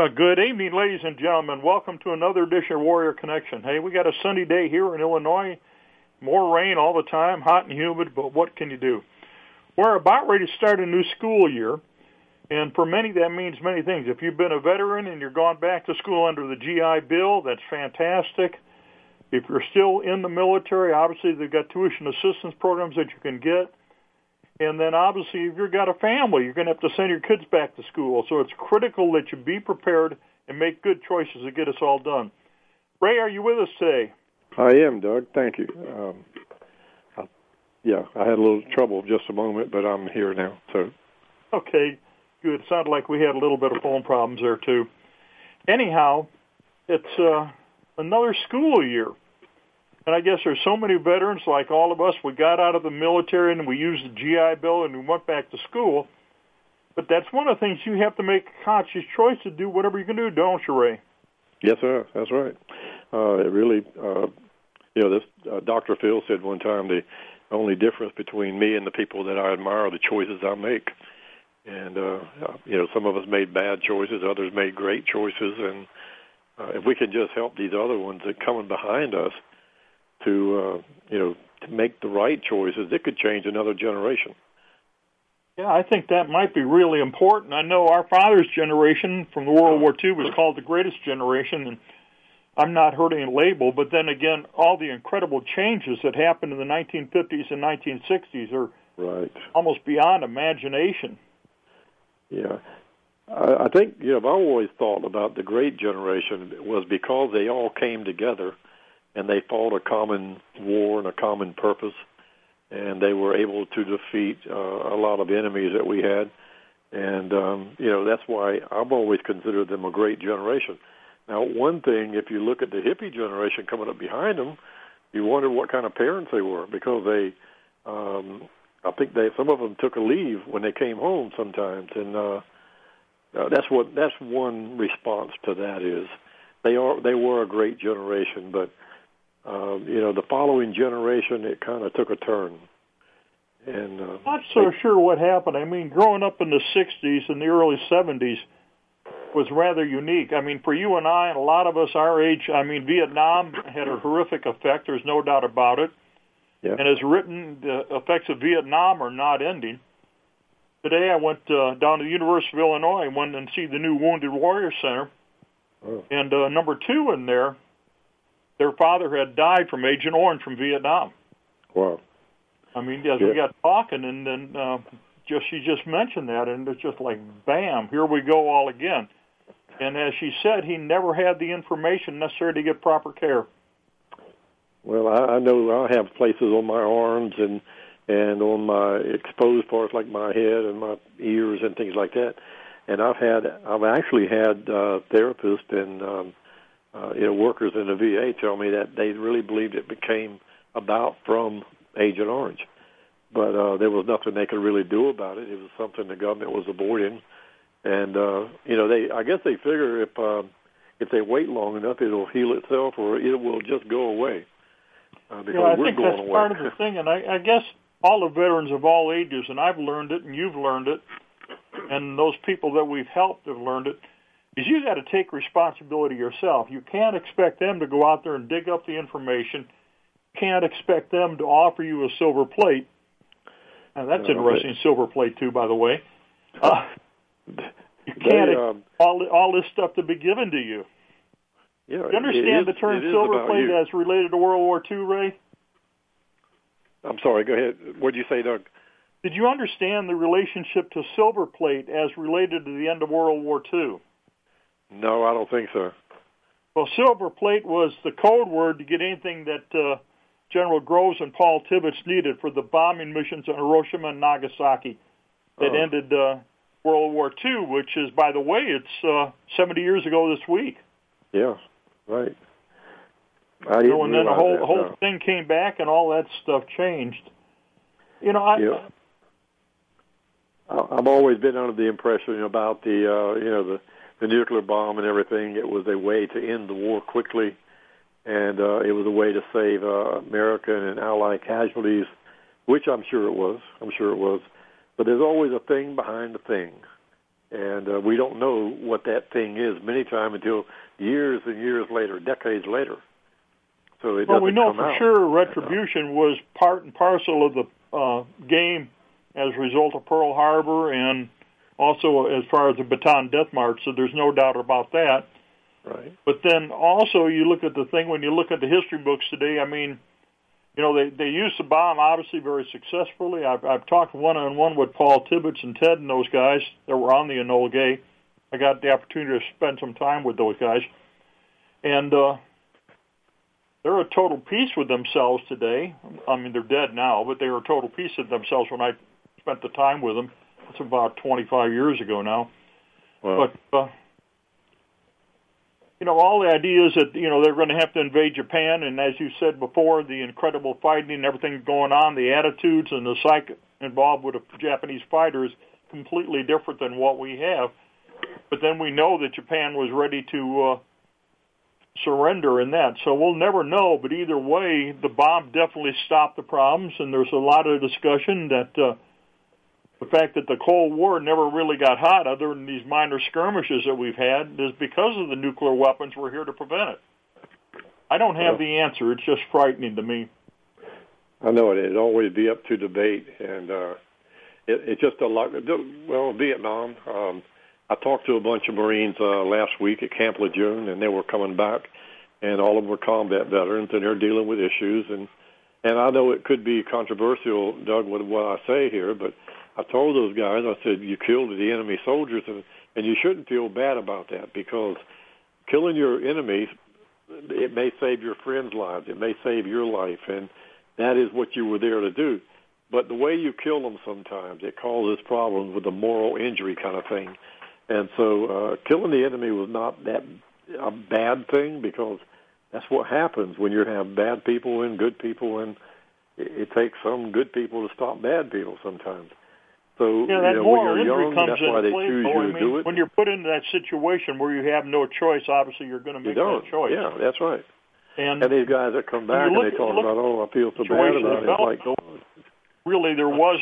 Good evening, ladies and gentlemen. Welcome to another edition of Warrior Connection. Hey, we got a sunny day here in Illinois. More rain all the time, hot and humid, but what can you do? We're about ready to start a new school year, and for many that means many things. If you've been a veteran and you're gone back to school under the GI Bill, that's fantastic. If you're still in the military, obviously they've got tuition assistance programs that you can get. And then obviously if you've got a family, you're going to have to send your kids back to school. So it's critical that you be prepared and make good choices to get us all done. Ray, are you with us today? I am, Doug. Thank you. I had a little trouble just a moment, but I'm here now. So, okay, good. It sounded like we had a little bit of phone problems there too. Anyhow, it's another school year. And I guess there's so many veterans, like all of us, we got out of the military and we used the GI Bill and we went back to school. But that's one of the things you have to make a conscious choice to do whatever you can do, don't you, Ray? Yes, sir. That's right. It really, Dr. Phil said one time the only difference between me and the people that I admire are the choices I make. And, some of us made bad choices, others made great choices. And if we can just help these other ones that are coming behind us, to make the right choices, it could change another generation. Yeah, I think that might be really important. I know our father's generation from the World War II was called the greatest generation, and I'm not hurting a label, but then again, all the incredible changes that happened in the 1950s and 1960s are right. Almost beyond imagination. Yeah. I think, I've always thought about the great generation was because they all came together and they fought a common war and a common purpose, and they were able to defeat a lot of enemies that we had. And, that's why I've always considered them a great generation. Now, one thing, if you look at the hippie generation coming up behind them, you wonder what kind of parents they were, because I think some of them took a leave when they came home sometimes. And that's one response to that is they were a great generation, but the following generation, it kind of took a turn. And not so sure what happened. I mean, growing up in the 60s and the early 70s was rather unique. I mean, for you and I and a lot of us our age, I mean, Vietnam had a horrific effect. There's no doubt about it. Yeah. And as written, the effects of Vietnam are not ending. Today I went down to the University of Illinois and went and see the new Wounded Warrior Center. Oh. And number 2 in there, their father had died from Agent Orange from Vietnam. Wow. I mean, as we got talking, and then she just mentioned that, and it's just like, bam, here we go all again. And as she said, he never had the information necessary to get proper care. Well, I know I have places on my arms and on my exposed parts like my head and my ears and things like that. And I've actually had therapists and workers in the VA tell me that they really believed it became about from Agent Orange. But there was nothing they could really do about it. It was something the government was avoiding. And, I guess they figure if they wait long enough, it'll heal itself or it will just go away. Because I we're think going that's away. part of the thing. And I guess all the veterans of all ages, and I've learned it and you've learned it, and those people that we've helped have learned it, is you got to take responsibility yourself. You can't expect them to go out there and dig up the information. You can't expect them to offer you a silver plate. And that's interesting, silver plate too, by the way. You can't all this stuff to be given to you. Yeah, you understand the term silver plate as related to World War II, Ray? I'm sorry, go ahead. What did you say, Doug? Did you understand the relationship to silver plate as related to the end of World War II? No, I don't think so. Well, silver plate was the code word to get anything that General Groves and Paul Tibbets needed for the bombing missions on Hiroshima and Nagasaki that ended World War II, which is, by the way, it's 70 years ago this week. Yeah, right. And then the whole thing came back and all that stuff changed. I've always been under the impression about the nuclear bomb and everything. It was a way to end the war quickly, and it was a way to save American and Allied casualties, which I'm sure it was. But there's always a thing behind the thing. And we don't know what that thing is many times until years and years later, decades later. So it doesn't we know come for out. sure retribution was part and parcel of the game as a result of Pearl Harbor and also as far as the Bataan Death March, so there's no doubt about that. Right. But then also you look at the thing, when you look at the history books today, I mean, you know, they used the bomb obviously very successfully. I've talked one-on-one with Paul Tibbets and Ted and those guys that were on the Enola Gay. I got the opportunity to spend some time with those guys. And they're a total peace with themselves today. I mean, they're dead now, but they were a total peace with themselves when I spent the time with them. It's about 25 years ago now. Wow. But, you know, all the ideas that, you know, they're going to have to invade Japan, and as you said before, the incredible fighting and everything going on, the attitudes and the psyche involved with the Japanese fighters completely different than what we have. But then we know that Japan was ready to surrender in that. So we'll never know, but either way, the bomb definitely stopped the problems, and there's a lot of discussion that the fact that the Cold War never really got hot, other than these minor skirmishes that we've had, is because of the nuclear weapons. We're here to prevent it. I don't have the answer. It's just frightening to me. I know it. It'd always be up to debate, and it's just a lot. Well, Vietnam, I talked to a bunch of Marines last week at Camp Lejeune, and they were coming back, and all of them were combat veterans, and they're dealing with issues. And I know it could be controversial, Doug, with what I say here, but I told those guys, I said, you killed the enemy soldiers, and you shouldn't feel bad about that, because killing your enemies, it may save your friends' lives. It may save your life, and that is what you were there to do. But the way you kill them sometimes, it causes problems with the moral injury kind of thing. And so killing the enemy was not that a bad thing, because that's what happens when you have bad people and good people, and it takes some good people to stop bad people sometimes. So yeah, that when you're injury young, comes that's why they play, choose you to do it. When you're put into that situation where you have no choice, obviously you're going to make that choice. Yeah, that's right. And these guys that come back and they talk about, I feel so bad about it. It's like, really, there was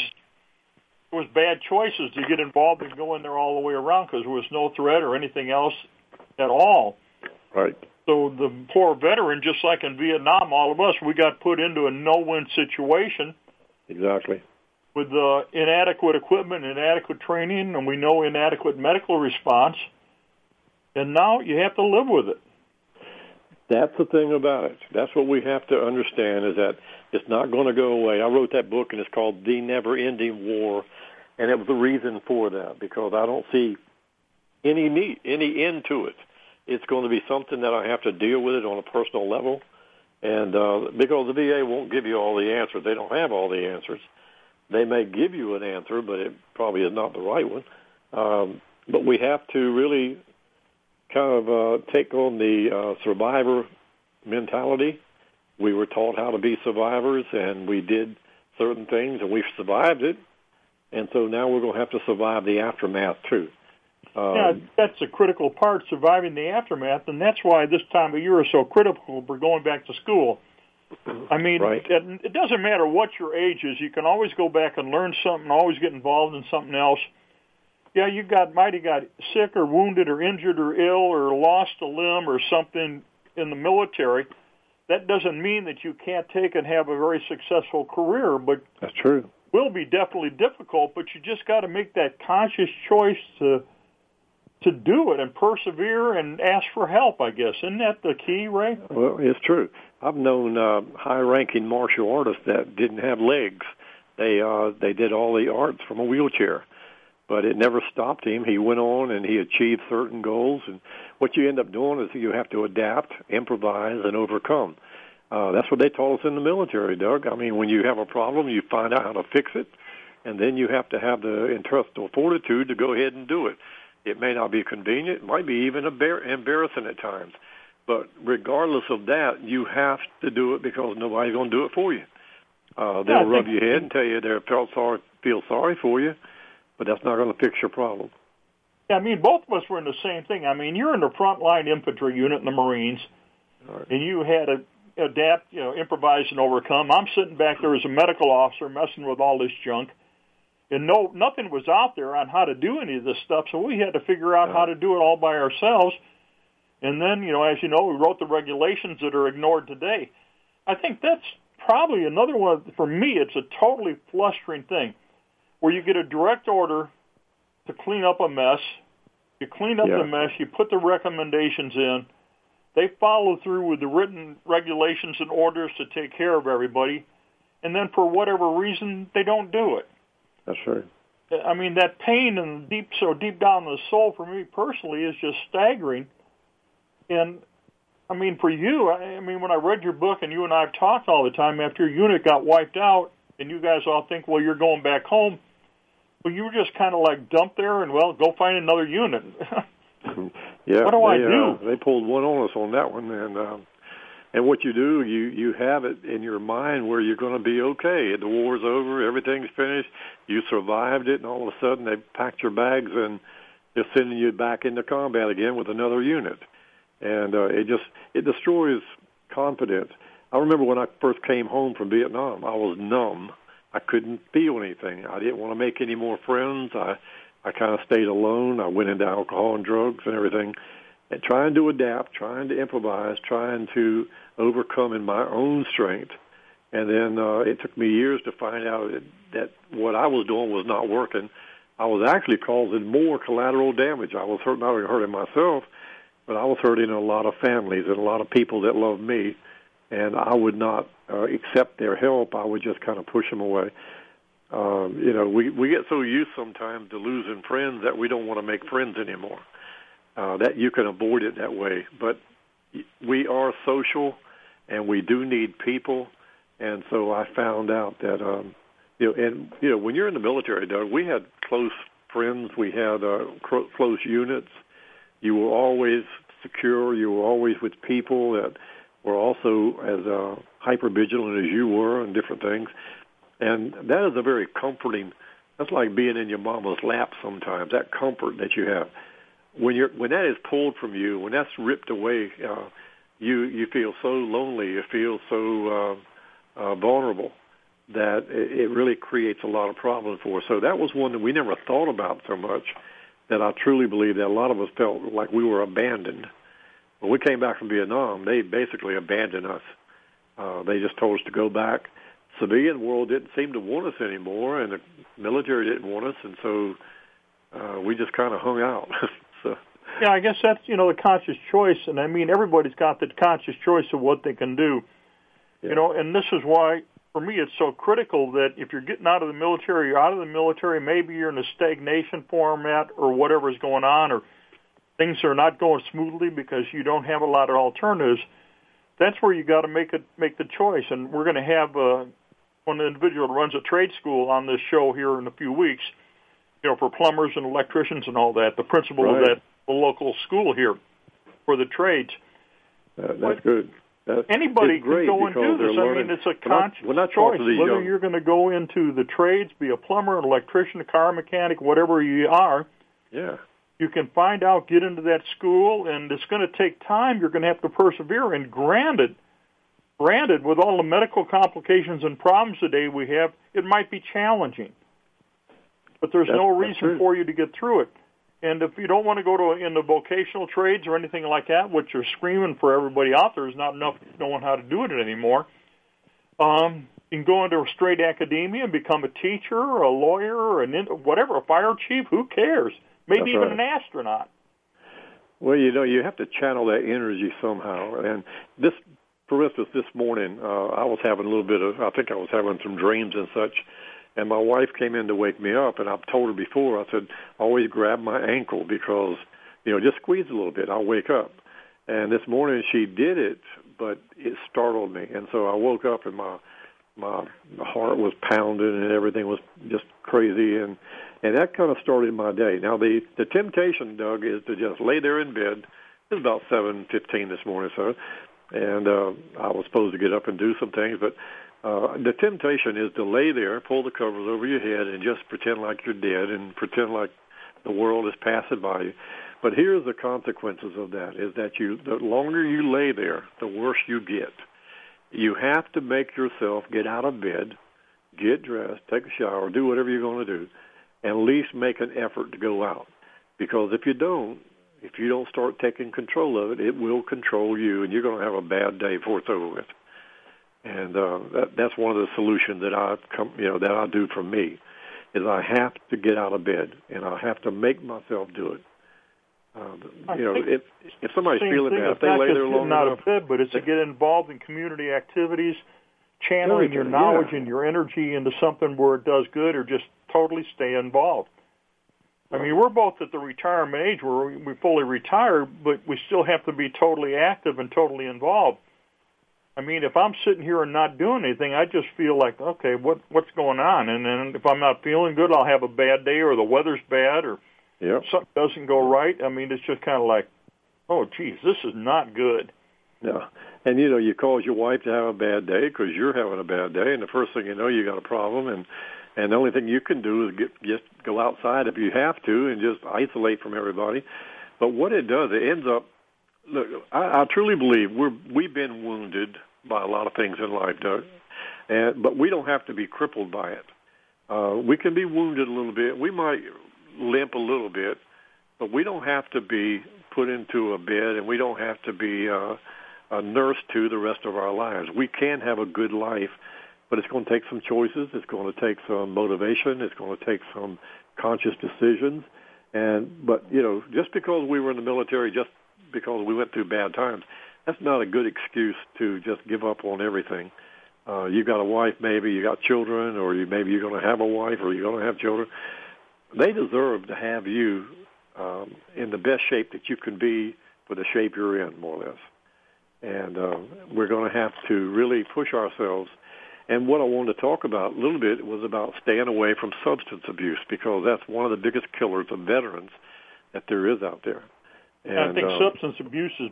bad choices to get involved and go in there all the way around, because there was no threat or anything else at all. Right. So the poor veteran, just like in Vietnam, all of us, we got put into a no-win situation. Exactly. With inadequate equipment, inadequate training, and we know inadequate medical response. And now you have to live with it. That's the thing about it. That's what we have to understand, is that it's not going to go away. I wrote that book, and it's called The Never-Ending War, and it was the reason for that, because I don't see any end to it. It's going to be something that I have to deal with it on a personal level, and because the VA won't give you all the answers. They don't have all the answers. They may give you an answer, but it probably is not the right one. But we have to really kind of take on the survivor mentality. We were taught how to be survivors, and we did certain things, and we've survived it. And so now we're going to have to survive the aftermath, too. Yeah, that's a critical part, surviving the aftermath, and that's why this time of year is so critical for going back to school. I mean, right. It doesn't matter what your age is. You can always go back and learn something, always get involved in something else. Yeah, you might have got sick or wounded or injured or ill or lost a limb or something in the military. That doesn't mean that you can't take and have a very successful career, but that's true. It will be definitely difficult, but you just got to make that conscious choice to do it and persevere and ask for help, I guess. Isn't that the key, Ray? Well, it's true. I've known high-ranking martial artists that didn't have legs. They did all the arts from a wheelchair, but it never stopped him. He went on and he achieved certain goals. And what you end up doing is you have to adapt, improvise, and overcome. That's what they taught us in the military, Doug. I mean, when you have a problem, you find out how to fix it, and then you have to have the intestinal fortitude to go ahead and do it. It may not be convenient. It might be even embarrassing at times. But regardless of that, you have to do it, because nobody's going to do it for you. They'll rub your head and tell you they feel sorry for you, but that's not going to fix your problem. Yeah, I mean, both of us were in the same thing. I mean, you're in the frontline infantry unit in the Marines, right, and you had to adapt, improvise and overcome. I'm sitting back there as a medical officer messing with all this junk. And nothing was out there on how to do any of this stuff, so we had to figure out how to do it all by ourselves. And then, as you know, we wrote the regulations that are ignored today. I think that's probably another one. For me, it's a totally flustering thing, where you get a direct order to clean up a mess. You clean up the mess, you put the recommendations in, they follow through with the written regulations and orders to take care of everybody, and then for whatever reason, they don't do it. That's right. I mean, that pain and so deep down in the soul for me personally is just staggering. And, I mean, for you, when I read your book and you and I have talked all the time after your unit got wiped out and you guys all think, well, you're going back home, well, you were just kind of like dumped there and, well, go find another unit. Yeah. What do I do? They pulled one on us on that one. And what you do, you have it in your mind where you're going to be okay. The war's over, everything's finished, you survived it, and all of a sudden they packed your bags and they're sending you back into combat again with another unit. And it destroys confidence. I remember when I first came home from Vietnam, I was numb. I couldn't feel anything. I didn't want to make any more friends. I kind of stayed alone. I went into alcohol and drugs and everything. And trying to adapt, trying to improvise, trying to overcome in my own strength. And then it took me years to find out that what I was doing was not working. I was actually causing more collateral damage. I was not only hurting myself, but I was hurting a lot of families and a lot of people that loved me. And I would not accept their help. I would just kind of push them away. We get so used sometimes to losing friends that we don't want to make friends anymore. That you can avoid it that way, but we are social, and we do need people. And so I found out that when you're in the military, Doug, we had close friends, we had close units. You were always secure. You were always with people that were also as hyper vigilant as you were and different things. And that is a very comforting. That's like being in your mama's lap sometimes. That comfort that you have. When that is pulled from you, when that's ripped away, you feel so lonely, you feel so vulnerable that it really creates a lot of problems for us. So that was one that we never thought about so much, that I truly believe that a lot of us felt like we were abandoned. When we came back from Vietnam, they basically abandoned us. They just told us to go back. Civilian world didn't seem to want us anymore, and the military didn't want us, and so we just kind of hung out. So. Yeah, I guess that's, the conscious choice, and I mean, everybody's got the conscious choice of what they can do. Yeah. And this is why, for me, it's so critical that if you're getting out of the military, you're out of the military, maybe you're in a stagnation format or whatever's going on, or things are not going smoothly because you don't have a lot of alternatives. That's where you got to make the choice. And we're going to have one individual who runs a trade school on this show here in a few weeks, for plumbers and electricians and all that, the principal of that local school here for the trades. That's good. Anybody can go and do this. I mean, it's a conscious choice. Whether you're going to go into the trades, be a plumber, an electrician, a car mechanic, whatever you are, you can find out, get into that school, and it's going to take time. You're going to have to persevere. And granted, with all the medical complications and problems today we have, it might be challenging. But there's no reason for you to get through it. And if you don't want to go into vocational trades or anything like that, which are screaming for everybody out there, is not enough knowing how to do it anymore. You can go into a straight academia and become a teacher or a lawyer or whatever, a fire chief, who cares? Maybe even an astronaut. Well, you have to channel that energy somehow. And this, for instance, this morning, I was having I think I was having some dreams and such. And my wife came in to wake me up, and I've told her before, I said, always grab my ankle because, just squeeze a little bit, I'll wake up. And this morning she did it, but it startled me. And so I woke up and my heart was pounding and everything was just crazy. And that kind of started my day. Now, the temptation, Doug, is to just lay there in bed. It was about 7:15 this morning, and I was supposed to get up and do some things, but the temptation is to lay there, pull the covers over your head, and just pretend like you're dead and pretend like the world is passing by you. But here's the consequences of that, is that the longer you lay there, the worse you get. You have to make yourself get out of bed. get dressed, take a shower, do whatever you're going to do, and at least make an effort to go out. Because if you don't start taking control of it, it will control you, and you're going to have a bad day before it's over with. And that's one of the solutions that that I do for me, is I have to get out of bed, and I have to make myself do it. If somebody's feeling bad, if they lay there long enough, out of bed, but it's to get involved in community activities, channeling your knowledge and your energy into something where it does good, or just totally stay involved. I mean, we're both at the retirement age where we fully retire, but we still have to be totally active and totally involved. I mean, if I'm sitting here and not doing anything, I just feel like, okay, what's going on? And then if I'm not feeling good, I'll have a bad day, or the weather's bad, or something doesn't go right. I mean, it's just kind of like, oh, geez, this is not good. Yeah. And, you cause your wife to have a bad day because you're having a bad day, and the first thing you know, you got a problem, and the only thing you can do is just go outside if you have to and just isolate from everybody. But what it does, it ends up, look, I truly believe we've been wounded by a lot of things in life, Doug, but we don't have to be crippled by it. We can be wounded a little bit. We might limp a little bit, but we don't have to be put into a bed, and we don't have to be nursed to the rest of our lives. We can have a good life, but it's going to take some choices. It's going to take some motivation. It's going to take some conscious decisions. But just because we were in the military, just because we went through bad times, that's not a good excuse to just give up on everything. You got a wife, maybe you got children, or maybe you're going to have a wife, or you're going to have children. They deserve to have you in the best shape that you can be for the shape you're in, more or less. And we're going to have to really push ourselves. And what I wanted to talk about a little bit was about staying away from substance abuse, because that's one of the biggest killers of veterans that there is out there. And I think substance abuse has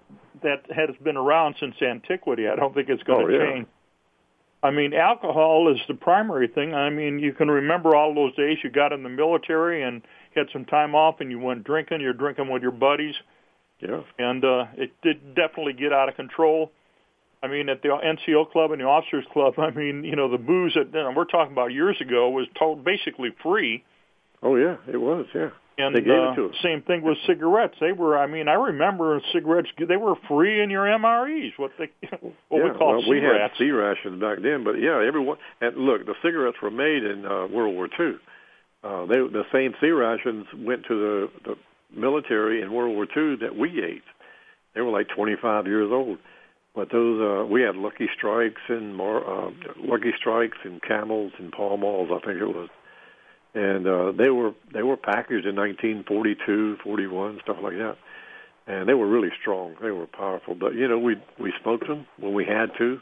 been around since antiquity. I don't think it's going to change. I mean, alcohol is the primary thing. I mean, you can remember all those days you got in the military and had some time off and you went drinking. You're drinking with your buddies. Yeah. And it did definitely get out of control. I mean, at the NCO club and the officers club, I mean, the booze that we're talking about years ago was basically free. Oh, yeah, it was, yeah. And they gave it to us. Same thing with cigarettes. They were, I remember cigarettes, they were free in your MREs, we call we had C-rations back then, but everyone, and look, the cigarettes were made in World War II. The same C-rations went to the military in World War II that we ate. They were like 25 years old. But those, we had Lucky Strikes and Camels and Pall Malls, I think it was. And they were packaged in 1942, 41, stuff like that. And they were really strong. They were powerful. But, we smoked them when we had to.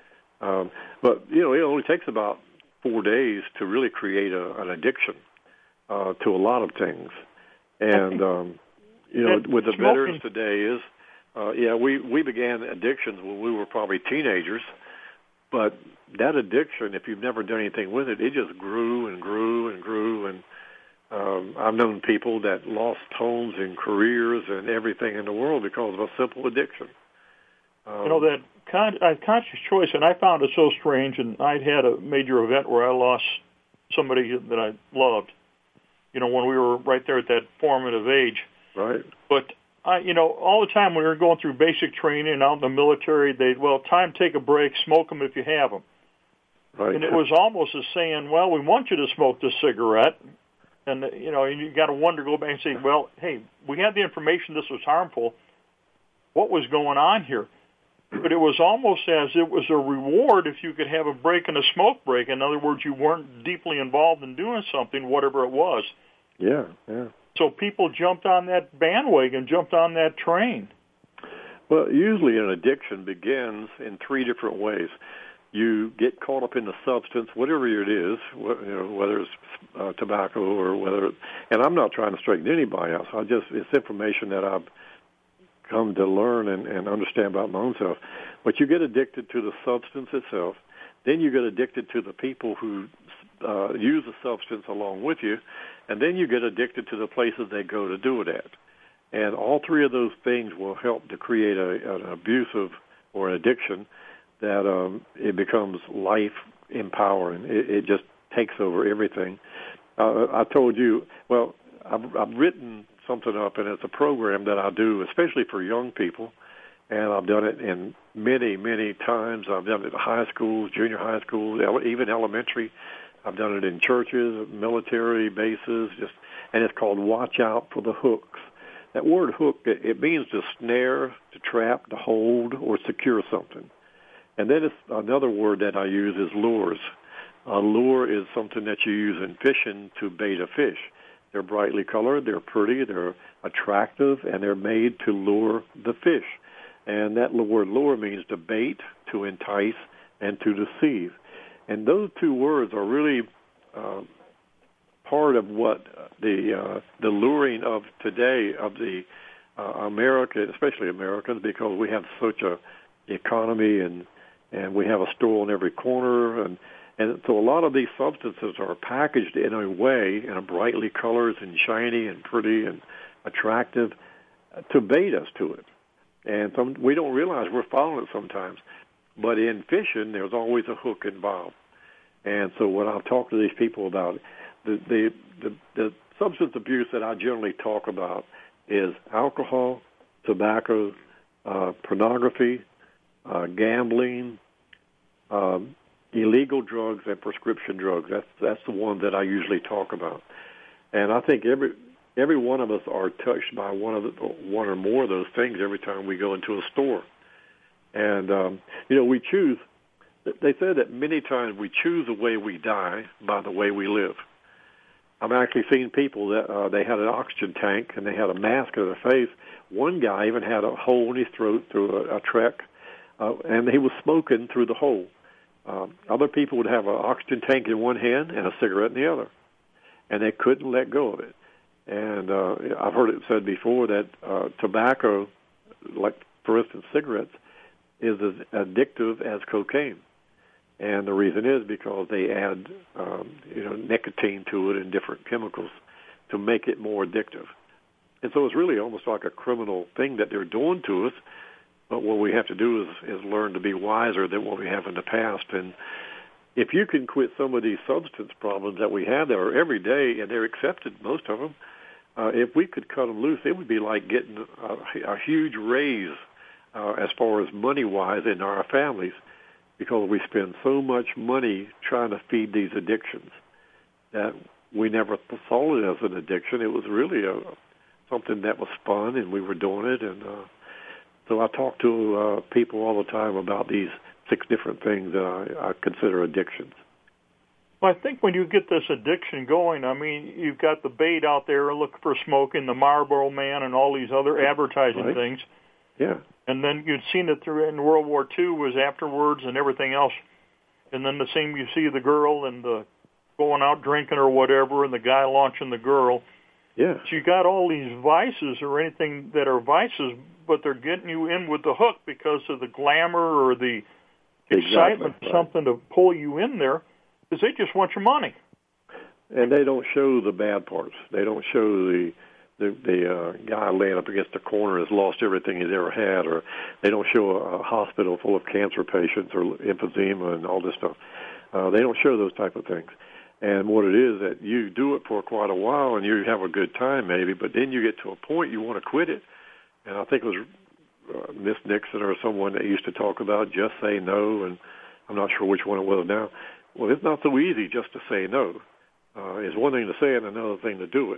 But, it only takes about 4 days to really create an addiction to a lot of things. And, with the veterans today is, we began addictions when we were probably teenagers. But that addiction, if you've never done anything with it, it just grew and grew and grew. And I've known people that lost homes and careers and everything in the world because of a simple addiction. That conscious choice, and I found it so strange, and I'd had a major event where I lost somebody that I loved, when we were right there at that formative age. Right. But all the time when we were going through basic training and out in the military, time, take a break, smoke them if you have them. Right. And it was almost as saying, well, we want you to smoke this cigarette. And, you got to wonder, go back and say, well, hey, we had the information this was harmful. What was going on here? But it was almost as it was a reward if you could have a break and a smoke break. In other words, you weren't deeply involved in doing something, whatever it was. Yeah. So people jumped on that bandwagon, jumped on that train. Well, usually an addiction begins in 3 different ways. You get caught up in the substance, whatever it is, whether it's tobacco or and I'm not trying to straighten anybody else. It's information that I've come to learn and understand about my own self. But you get addicted to the substance itself. Then you get addicted to the people who use the substance along with you. And then you get addicted to the places they go to do it at. And all 3 of those things will help to create an abusive or an addiction that it becomes life empowering. It just takes over everything. I told you, well, I've written something up, and it's a program that I do, especially for young people, and I've done it in many, many times. I've done it in high schools, junior high schools, even elementary. I've done it in churches, military bases, and it's called Watch Out for the Hooks. That word hook, it means to snare, to trap, to hold, or secure something. And then it's another word that I use is lures. A lure is something that you use in fishing to bait a fish. They're brightly colored, they're pretty, they're attractive, and they're made to lure the fish. And that word lure means to bait, to entice, and to deceive. And those two words are really part of what the luring of today of the America, especially Americans, because we have such a economy and we have a store on every corner, and so a lot of these substances are packaged in a way, in a brightly colored and shiny and pretty and attractive, to bait us to it. And we don't realize we're following it sometimes. But in fishing, there's always a hook involved. And so when I talk to these people about the substance abuse that I generally talk about is alcohol, tobacco, pornography, gambling, illegal drugs, and prescription drugs. That's the one that I usually talk about. And I think every one of us are touched by one or more of those things every time we go into a store. And we choose. They say that many times we choose the way we die by the way we live. I've actually seen people that they had an oxygen tank and they had a mask on their face. One guy even had a hole in his throat through a trach, and he was smoking through the hole. Other people would have an oxygen tank in one hand and a cigarette in the other, and they couldn't let go of it. And I've heard it said before that tobacco, like for instance cigarettes, is as addictive as cocaine. And the reason is because they add, nicotine to it and different chemicals to make it more addictive. And so it's really almost like a criminal thing that they're doing to us. But what we have to do is learn to be wiser than what we have in the past. And if you can quit some of these substance problems that we have that are every day, and they're accepted, most of them, if we could cut them loose, it would be like getting a huge raise as far as money-wise in our families, because we spend so much money trying to feed these addictions that we never saw it as an addiction. It was really something that was fun, and we were doing it. And so I talk to people all the time about these 6 different things that I consider addictions. Well, I think when you get this addiction going, I mean, you've got the bait out there looking for smoking, the Marlboro Man, and all these other advertising things. Yeah. And then you'd seen it through in World War II was afterwards and everything else. And then the same, you see the girl and the going out drinking or whatever, and the guy launching the girl. Yeah. So you got all these vices or anything that are vices, but they're getting you in with the hook because of the glamour or the excitement, something to pull you in there, because they just want your money. And they don't show the bad parts. They don't show the guy laying up against the corner has lost everything he's ever had, or they don't show a hospital full of cancer patients or emphysema and all this stuff. They don't show those type of things. And what it is that you do it for quite a while and you have a good time maybe, but then you get to a point you want to quit it. And I think it was Miss Nixon or someone that used to talk about just say no, and I'm not sure which one it was now. Well, it's not so easy just to say no. It's one thing to say it and another thing to do it.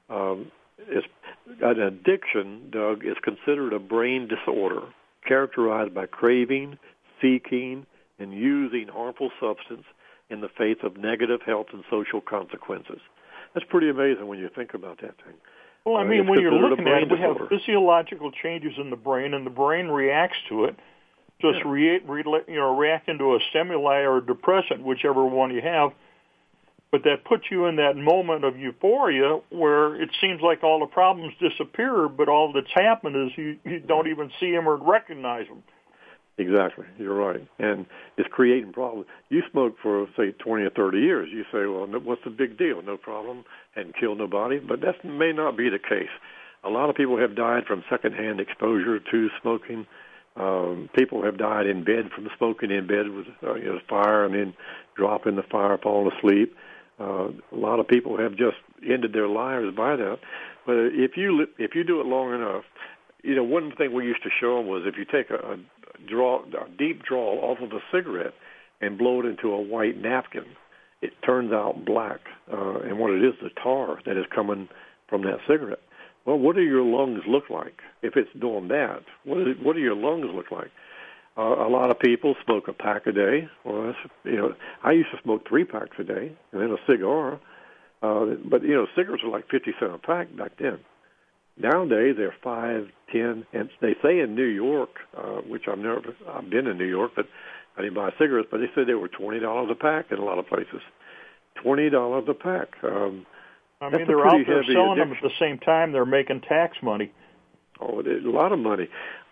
An addiction, Doug, is considered a brain disorder characterized by craving, seeking, and using harmful substance in the face of negative health and social consequences. That's pretty amazing when you think about that thing. Well, I mean, when you're looking at it, we have physiological changes in the brain, and the brain reacts to it. Just react into a stimuli or a depressant, whichever one you have. But that puts you in that moment of euphoria where it seems like all the problems disappear, but all that's happened is you don't even see them or recognize them. Exactly. You're right. And it's creating problems. You smoke for, say, 20 or 30 years. You say, well, what's the big deal? No problem. Hadn't killed nobody. But that may not be the case. A lot of people have died from secondhand exposure to smoking. People have died in bed from smoking in bed with fire and then dropping the fire, falling asleep. A lot of people have just ended their lives by that. But if you do it long enough, one thing we used to show them was if you take a deep draw off of a cigarette and blow it into a white napkin, it turns out black. And what it is, the tar that is coming from that cigarette. Well, what do your lungs look like if it's doing that? What do your lungs look like? A lot of people smoke a pack a day. Well, I used to smoke 3 packs a day and then a cigar. But cigarettes were like 50 cents a pack back then. Nowadays they're 5, 10, and they say in New York, which I've been in New York, but I didn't buy cigarettes. But they said they were $20 a pack in a lot of places. $20 a pack. I mean, they're out there selling them at the same time they're making tax money. Oh, a lot of money.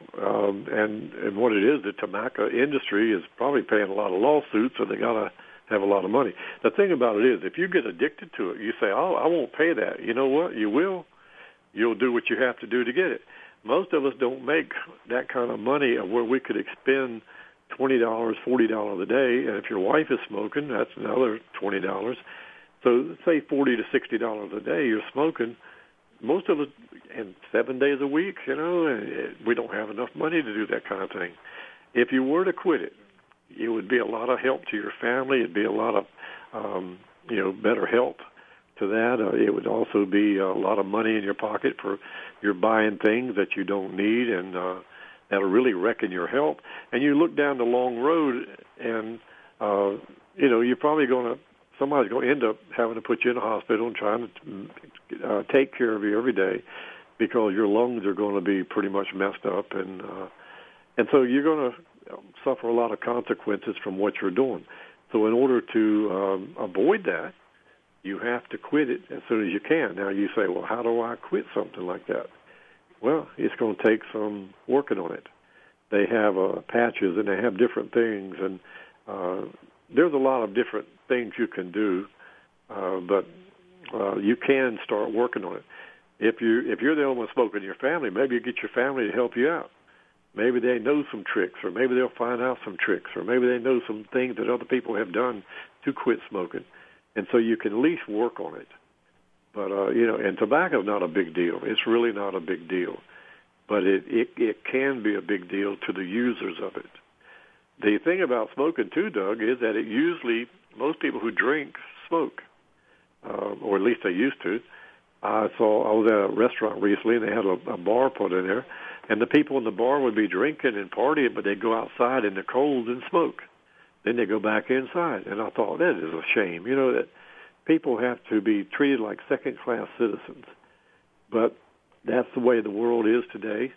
And what it is, the tobacco industry is probably paying a lot of lawsuits, so they got to have a lot of money. The thing about it is, if you get addicted to it, you say, oh, I won't pay that. You know what? You will. You'll do what you have to do to get it. Most of us don't make that kind of money where we could expend $20, $40 a day, and if your wife is smoking, that's another $20. So say $40 to $60 a day you're smoking. Most of us, and 7 days a week, we don't have enough money to do that kind of thing. If you were to quit it, it would be a lot of help to your family. It'd be a lot of, better help to that. It would also be a lot of money in your pocket for you're buying things that you don't need, and that'll really wrecken your health. And you look down the long road, and you're probably somebody's going to end up having to put you in a hospital and trying to take care of you every day because your lungs are going to be pretty much messed up, and so you're going to suffer a lot of consequences from what you're doing. So in order to avoid that, you have to quit it as soon as you can. Now you say, well, how do I quit something like that? Well, it's going to take some working on it. They have patches and they have different things, and there's a lot of different things you can do, but you can start working on it. If you're the only one smoking in your family, maybe you get your family to help you out. Maybe they know some tricks, or maybe they'll find out some tricks, or maybe they know some things that other people have done to quit smoking. And so you can at least work on it. But, and tobacco is not a big deal. It's really not a big deal. But it can be a big deal to the users of it. The thing about smoking, too, Doug, is that most people who drink smoke, or at least they used to. I was at a restaurant recently, and they had a bar put in there, and the people in the bar would be drinking and partying, but they'd go outside in the cold and smoke. Then they go back inside, and I thought, that is a shame, that people have to be treated like second-class citizens. But that's the way the world is today.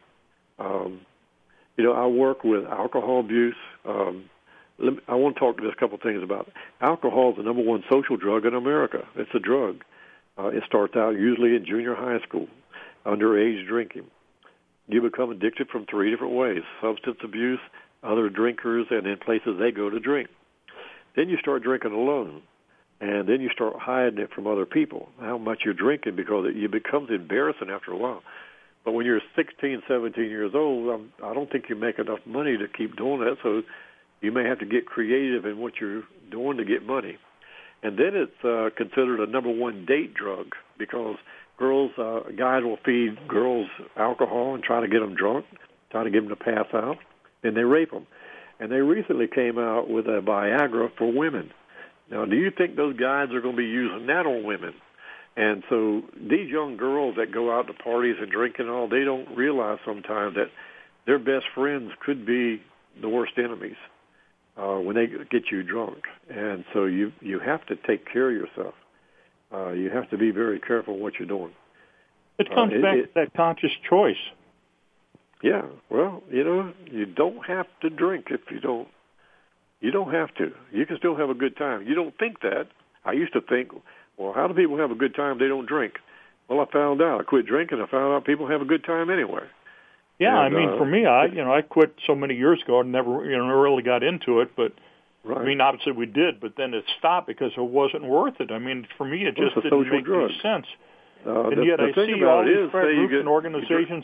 I work with alcohol abuse. I want to talk just a couple of things about it. Alcohol is the number one social drug in America. It's a drug. It starts out usually in junior high school, underage drinking. You become addicted from 3 different ways: substance abuse, other drinkers, and in places they go to drink. Then you start drinking alone, and then you start hiding it from other people, how much you're drinking, because it becomes embarrassing after a while. But when you're 16, 17 years old, I don't think you make enough money to keep doing that, so you may have to get creative in what you're doing to get money. And then it's considered a number one date drug, because guys will feed girls alcohol and try to get them drunk, try to get them to pass out, and they rape them. And they recently came out with a Viagra for women. Now, do you think those guys are going to be using that on women? And so these young girls that go out to parties and drink and all, they don't realize sometimes that their best friends could be the worst enemies when they get you drunk. And so you have to take care of yourself. You have to be very careful what you're doing. It comes back to that conscious choice. Yeah, well, you don't have to drink if you don't. You don't have to. You can still have a good time. You don't think that. I used to think, well, how do people have a good time if they don't drink? Well, I found out. I quit drinking. I found out people have a good time anyway. Yeah, and, for me, I quit so many years ago and never really got into it. But right. I mean, obviously we did, but then it stopped because it wasn't worth it. I mean, for me, it just didn't make any sense. And yet I see all these groups and organizations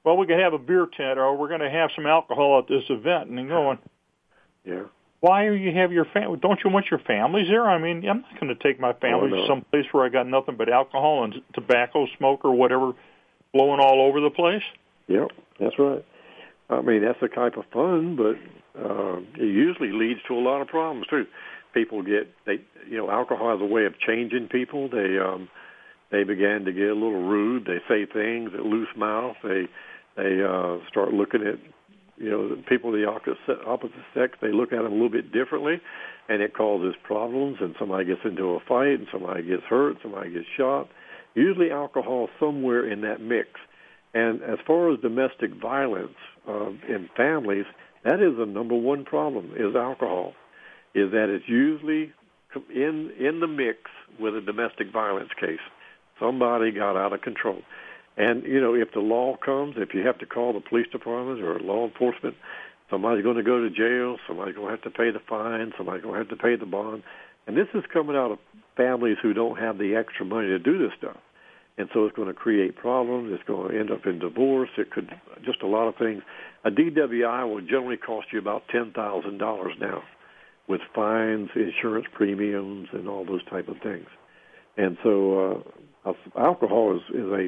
well, we could have a beer tent, or we're going to have some alcohol at this event, and going, yeah. Why do you have your family? Don't you want your families there? I mean, I'm not going to take my family to some place where I got nothing but alcohol and tobacco smoke or whatever blowing all over the place. Yep, that's right. I mean, that's a type of fun, but it usually leads to a lot of problems too. People alcohol has a way of changing people. They began to get a little rude. They say things at loose mouth. They start looking at people of the opposite sex. They look at them a little bit differently, and it causes problems. And somebody gets into a fight, and somebody gets hurt, somebody gets shot. Usually, alcohol somewhere in that mix. And as far as domestic violence in families, that is the number one problem, is alcohol, is that it's usually in the mix with a domestic violence case. Somebody got out of control. And, if the law comes, if you have to call the police department or law enforcement, somebody's going to go to jail, somebody's going to have to pay the fine, somebody's going to have to pay the bond. And this is coming out of families who don't have the extra money to do this stuff. And so it's going to create problems. It's going to end up in divorce. It could, just a lot of things. A DWI will generally cost you about $10,000 now with fines, insurance premiums, and all those type of things. And so alcohol is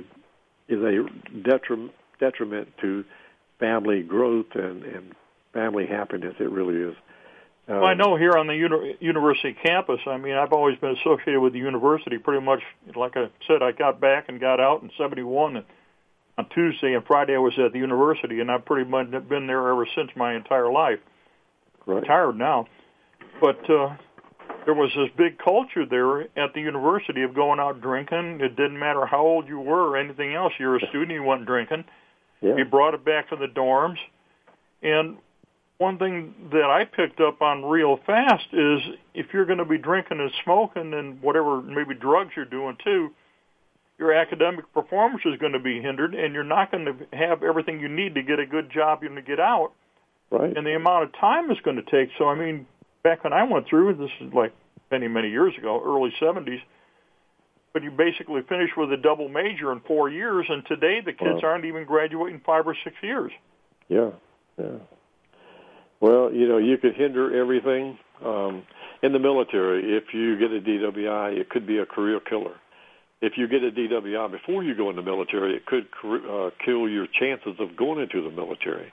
a detriment to family growth and family happiness. It really is. Well, I know here on the university campus, I mean, I've always been associated with the university pretty much. Like I said, I got back and got out in 71, and on Tuesday and Friday I was at the university, and I've pretty much been there ever since my entire life. Right. Retired now. But there was this big culture there at the university of going out drinking. It didn't matter how old you were or anything else. You were a student, you went drinking. Yeah. You brought it back to the dorms. And one thing that I picked up on real fast is if you're going to be drinking and smoking and whatever, maybe drugs you're doing too, your academic performance is going to be hindered, and you're not going to have everything you need to get a good job and to get out. Right. And the amount of time it's going to take. So, I mean, back when I went through, this is like many, many years ago, early 70s, but you basically finish with a double major in 4 years, and today the kids aren't even graduating 5 or 6 years. Yeah, yeah. Well, you could hinder everything. In the military, if you get a DWI, it could be a career killer. If you get a DWI before you go in the military, it could kill your chances of going into the military.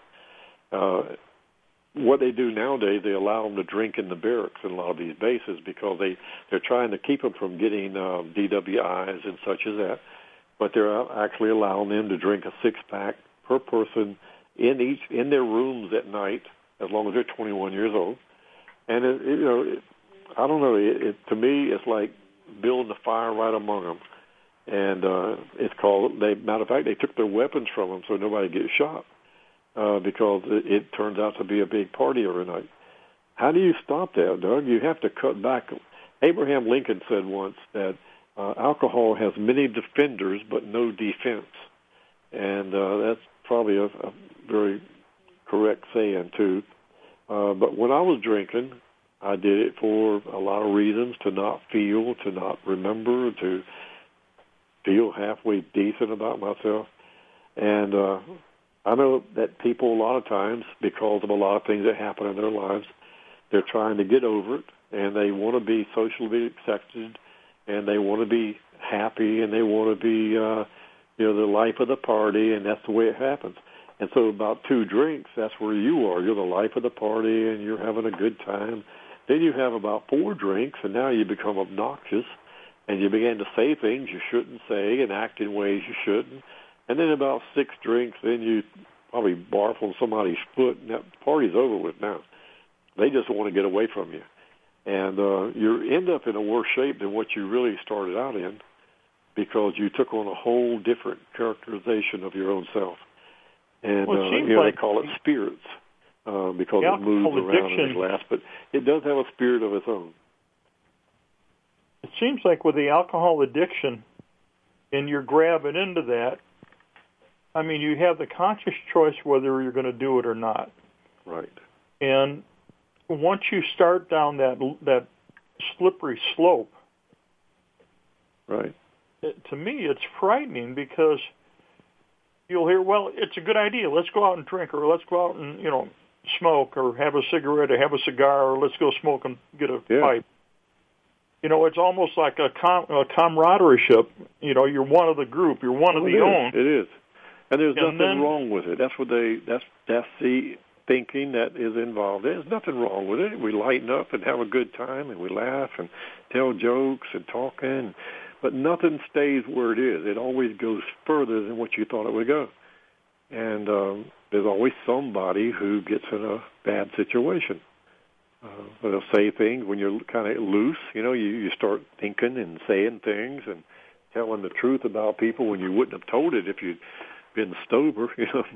What they do nowadays, they allow them to drink in the barracks in a lot of these bases because they're trying to keep them from getting DWIs and such as that. But they're actually allowing them to drink a 6-pack per person in their rooms at night, as long as they're 21 years old. And I don't know. To me, it's like building a fire right among them. And it's called. Matter of fact, they took their weapons from them so nobody gets shot. Because it turns out to be a big party every night. How do you stop that, Doug? You have to cut back. Abraham Lincoln said once that alcohol has many defenders but no defense. And that's probably a very correct saying, too. But when I was drinking, I did it for a lot of reasons, to not feel, to not remember, to feel halfway decent about myself. And I know that people a lot of times, because of a lot of things that happen in their lives, they're trying to get over it, and they want to be socially accepted, and they want to be happy, and they want to be, the life of the party, and that's the way it happens. And so about 2 drinks, that's where you are. You're the life of the party, and you're having a good time. Then you have about 4 drinks, and now you become obnoxious, and you begin to say things you shouldn't say and act in ways you shouldn't. And then about 6 drinks, then you probably barf on somebody's foot, and that party's over with now. They just want to get away from you. And you end up in a worse shape than what you really started out in, because you took on a whole different characterization of your own self. And they call it spirits because it moves around in the glass, but it does have a spirit of its own. It seems like with the alcohol addiction, and you're grabbing into that, I mean, you have the conscious choice whether you're going to do it or not. Right. And once you start down that slippery slope, right, to me, it's frightening, because you'll hear, well, it's a good idea. Let's go out and drink, or let's go out and, smoke, or have a cigarette, or have a cigar, or let's go smoke and get a pipe. It's almost like a camaraderie-ship. You're one of the group. You're one of the own. It is. And there's nothing wrong with it. That's what that's the thinking that is involved. There's nothing wrong with it. We lighten up and have a good time, and we laugh and tell jokes and talking. But nothing stays where it is. It always goes further than what you thought it would go. And there's always somebody who gets in a bad situation. They'll say things when you're kind of loose. You start thinking and saying things and telling the truth about people when you wouldn't have told it if you'd been sober.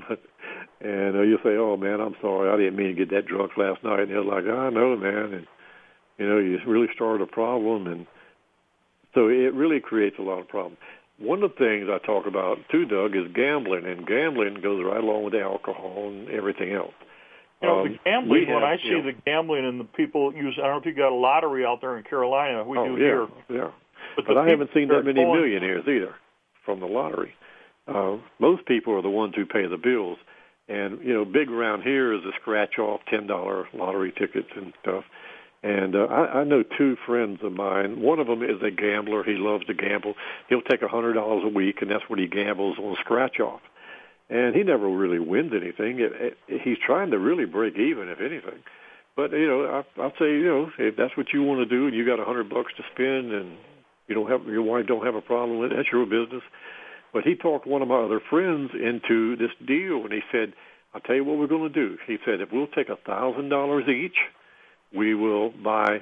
And you say, "Oh man, I'm sorry, I didn't mean to get that drunk last night." And they're like, "I know, man," and you really started a problem, and so it really creates a lot of problems. One of the things I talk about too, Doug, is gambling, and gambling goes right along with alcohol and everything else. The gambling, when I see the gambling and the people use, I don't know if you got a lottery out there in Carolina. We do here. Yeah. But I haven't seen that many millionaires either from the lottery. Most people are the ones who pay the bills. And, big around here is a scratch-off $10 lottery tickets and stuff. And I know two friends of mine. One of them is a gambler. He loves to gamble. He'll take $100 a week, and that's what he gambles on scratch-off. And he never really wins anything. He's trying to really break even, if anything. But I'll say, if that's what you want to do, and you got $100 to spend, and your wife don't have a problem with it, that's your business. But he talked one of my other friends into this deal, and he said, "I'll tell you what we're going to do." He said, "If we'll take $1,000 each, we will buy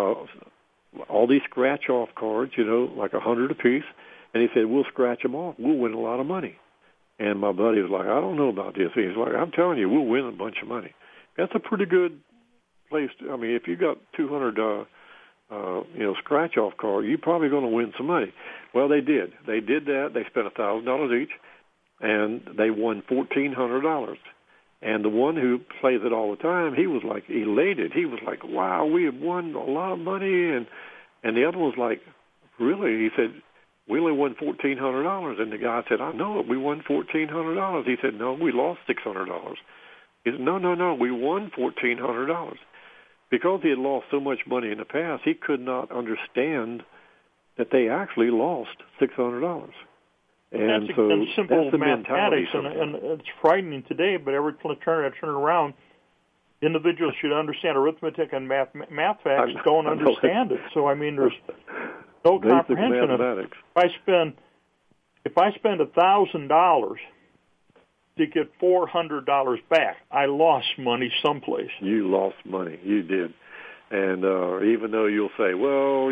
all these scratch-off cards, like 100 apiece." And he said, "We'll scratch them off. We'll win a lot of money." And my buddy was like, "I don't know about this." He's like, "I'm telling you, we'll win a bunch of money." That's a pretty good place. If you got 200, scratch-off cards, you're probably going to win some money. Well, they did. They did that. They spent $1,000 each, and they won $1,400. And the one who plays it all the time, he was like elated. He was like, "Wow, we have won a lot of money." And the other one was like, "Really?" He said, "We only won $1,400. And the guy said, "I know it. We won $1,400. He said, "No, we lost $600. He said, No, we won $1,400. Because he had lost so much money in the past, he could not understand that they actually lost $600. And that's simple mathematics, and it's frightening today, but every turn I turn around, individuals should understand arithmetic and math facts don't understand it. So, there's no comprehension of it. If I spend $1,000 to get $400 back, I lost money someplace. You lost money. You did. And even though you'll say, "Well,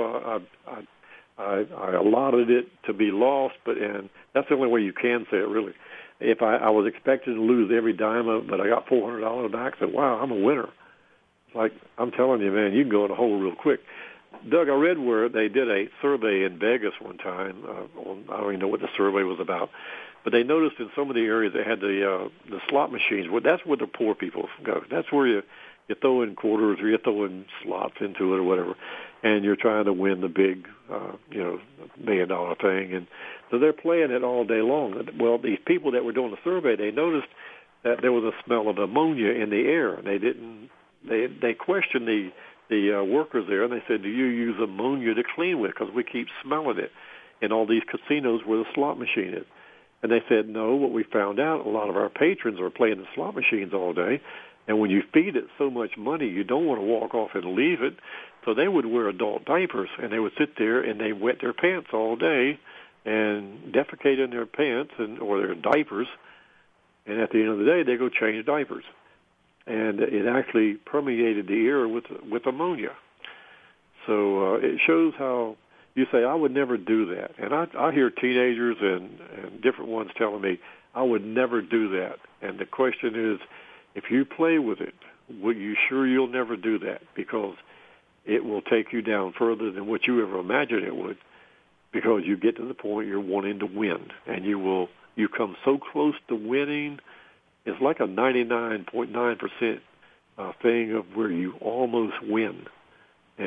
I allotted it to be lost," and that's the only way you can say it, really. If I was expected to lose every dime of it, but I got $400 back, I said, "Wow, I'm a winner." It's like, I'm telling you, man, you can go in a hole real quick. Doug, I read where they did a survey in Vegas one time. I don't even know what the survey was about. But they noticed in some of the areas they had the slot machines. Well, that's where the poor people go. That's where you throw in quarters or you throw in slots into it or whatever, and you're trying to win the big, $1 million thing. And so they're playing it all day long. Well, these people that were doing the survey, they noticed that there was a smell of ammonia in the air. And they questioned the workers there, and they said, "Do you use ammonia to clean with? Because we keep smelling it in all these casinos where the slot machine is." And they said, "No, what we found out, a lot of our patrons are playing the slot machines all day, and when you feed it so much money, you don't want to walk off and leave it." So they would wear adult diapers, and they would sit there, and they wet their pants all day and defecate in their pants or their diapers, and at the end of the day, they go change diapers. And it actually permeated the air with ammonia. So it shows how you say, "I would never do that." And I hear teenagers and different ones telling me, "I would never do that." And the question is, if you play with it, are you sure you'll never do that? Because it will take you down further than what you ever imagined it would, because you get to the point you're wanting to win, and you come so close to winning. It's like a 99.9% thing of where you almost win,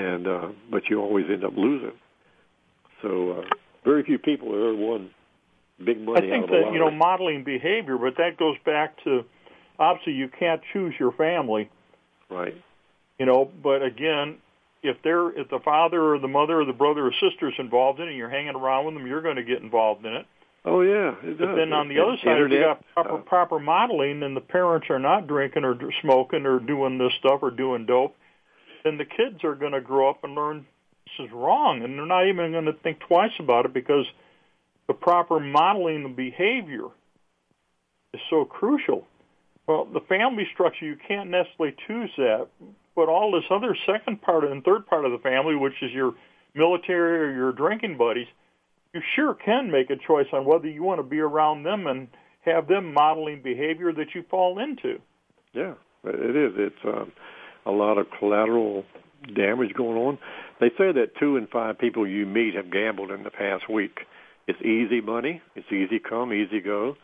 but you always end up losing. So very few people have ever won big money out of the lottery. I think that, modeling behavior, but that goes back to, obviously you can't choose your family. Right. But again, if the father or the mother or the brother or sister is involved in it and you're hanging around with them, you're going to get involved in it. Oh, yeah, it does. But then on the other side, if you got proper modeling and the parents are not drinking or smoking or doing this stuff or doing dope, then the kids are going to grow up and learn this is wrong, and they're not even going to think twice about it because the proper modeling of behavior is so crucial. Well, the family structure, you can't necessarily choose that, but all this other second part and third part of the family, which is your military or your drinking buddies, you sure can make a choice on whether you want to be around them and have them modeling behavior that you fall into. Yeah, it is. It's a lot of collateral damage going on. They say that 2 in 5 people you meet have gambled in the past week. It's easy money. It's easy come, easy go.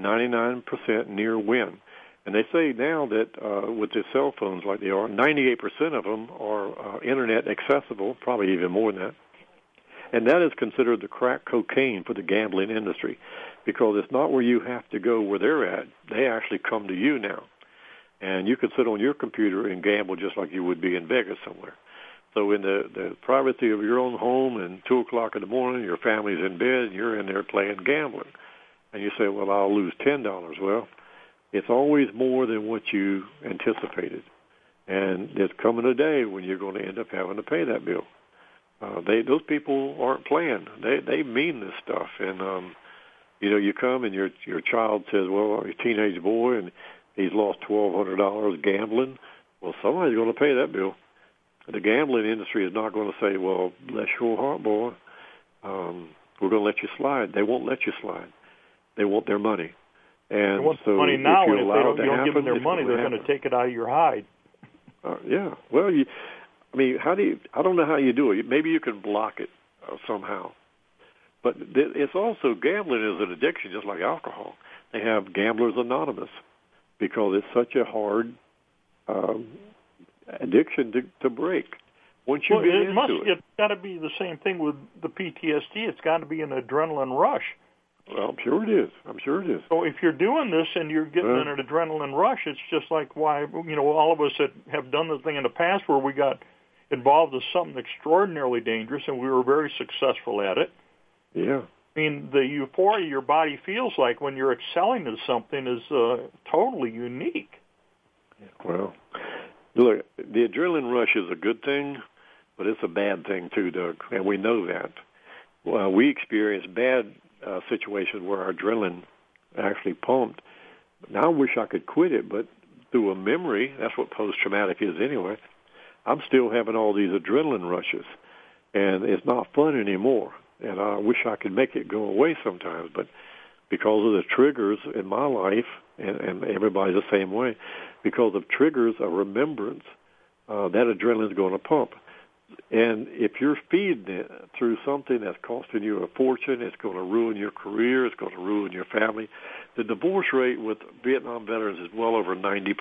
99% near win. And they say now that with the cell phones like they are, 98% of them are Internet accessible, probably even more than that. And that is considered the crack cocaine for the gambling industry because it's not where you have to go where they're at. They actually come to you now. And you can sit on your computer and gamble just like you would be in Vegas somewhere. So in the privacy of your own home and 2 o'clock in the morning, your family's in bed, and you're in there playing gambling. And you say, well, I'll lose $10. Well, it's always more than what you anticipated. And there's coming a day when you're going to end up having to pay that bill. Those people aren't playing. They mean this stuff. And, you come and your child says, well, a teenage boy, and he's lost $1,200 gambling. Well, somebody's going to pay that bill. The gambling industry is not going to say, well, bless your heart, boy. We're going to let you slide. They won't let you slide. They want their money. And they want so money now, if and if you don't give them their money, they're going to take it out of your hide. Yeah. Well, I don't know how you do it. Maybe you can block it somehow. But it's also, gambling is an addiction just like alcohol. They have Gamblers Anonymous because it's such a hard addiction to break. Once you get into it. It's got to be the same thing with the PTSD. It's got to be an adrenaline rush. Well, I'm sure it is. So if you're doing this and you're getting an adrenaline rush, it's just like why, all of us that have done the thing in the past where we got involved in something extraordinarily dangerous and we were very successful at it. Yeah. I mean, the euphoria your body feels like when you're excelling at something is totally unique. Well, look, the adrenaline rush is a good thing, but it's a bad thing too, Doug, and we know that. We experience bad situations where our adrenaline actually pumped. Now I wish I could quit it, but through a memory, that's what post-traumatic is anyway, I'm still having all these adrenaline rushes, and it's not fun anymore. And I wish I could make it go away sometimes, but because of the triggers in my life, and everybody's the same way, because of triggers of remembrance, that adrenaline is going to pump. And if you're feeding it through something that's costing you a fortune, it's going to ruin your career, it's going to ruin your family. The divorce rate with Vietnam veterans is well over 90%.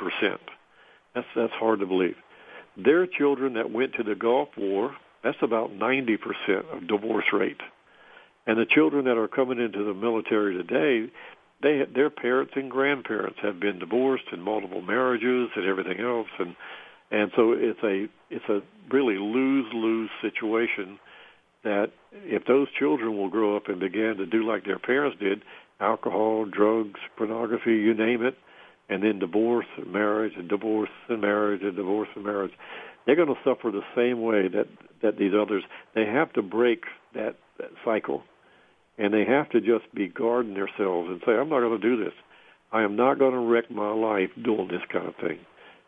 That's hard to believe. Their children that went to the Gulf War, that's about 90% of divorce rate. And the children that are coming into the military today, their parents and grandparents have been divorced and multiple marriages and everything else, and so it's a really lose-lose situation that if those children will grow up and begin to do like their parents did, alcohol, drugs, pornography, you name it, and then divorce and marriage and divorce and marriage and divorce and marriage, they're going to suffer the same way that these others. They have to break that cycle, and they have to just be guarding themselves and say, I'm not going to do this. I am not going to wreck my life doing this kind of thing.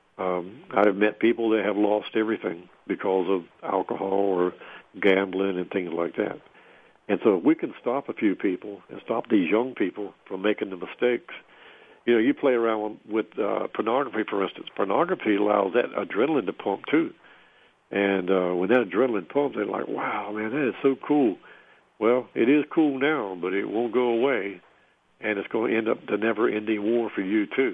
I've met people that have lost everything because of alcohol or gambling and things like that. And so if we can stop a few people and stop these young people from making the mistakes, you play around with pornography, for instance. Pornography allows that adrenaline to pump, too. And when that adrenaline pumps, they're like, wow, man, that is so cool. Well, it is cool now, but it won't go away, and it's going to end up the never-ending war for you, too.